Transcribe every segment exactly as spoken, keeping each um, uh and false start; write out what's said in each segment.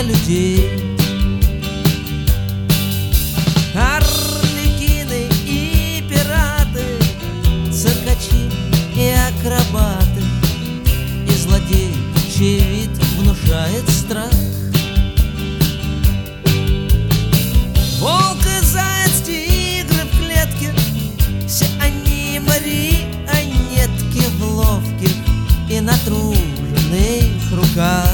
людей. Арлекины и пираты, циркачи и акробаты, и злодей, чей вид внушает страх. Волк и заяц, тигры в клетке, все они марионетки в ловких и натруженных руках.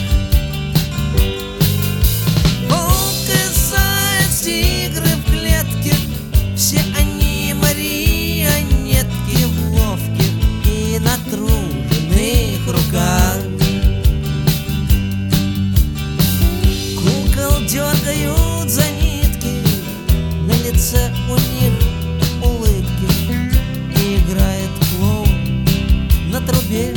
Волк и заяц, тигры в клетке, все они марионетки в ловких и натруженных руках. Кукол дергают за нитки, на лице у них улыбки, и играет клоун на трубе.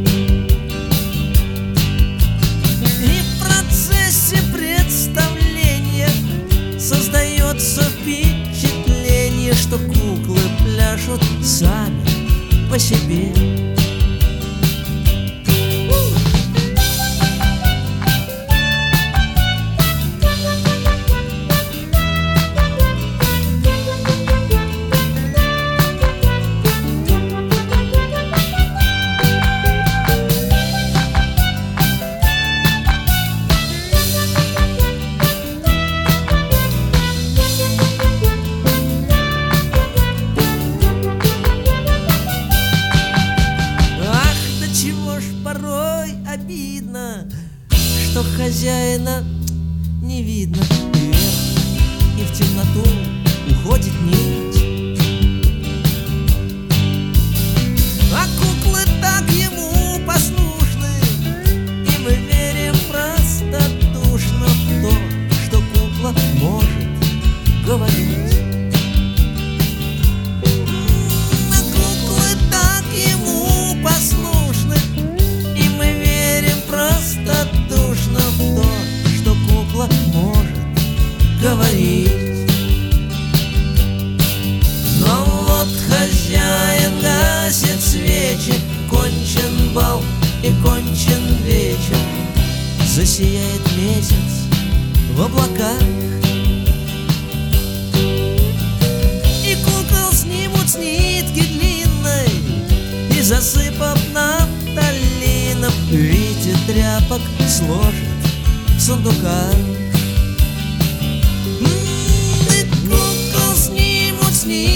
И в процессе представления создается впечатление, что куклы пляшут сами по себе. Порой обидно, что хозяина не видно. Вверх и в темноту уходит нить, а куклы так ему послушны, и мы верим простодушно в то, что кукла может говорить. Говорить. Но вот хозяин гасит свечи, кончен бал и кончен вечер, засияет месяц в облаках, и кукол снимут с нитки длинной, и засыпав нафталином в виде тряпок сложат в сундуках. Кукол снимут с них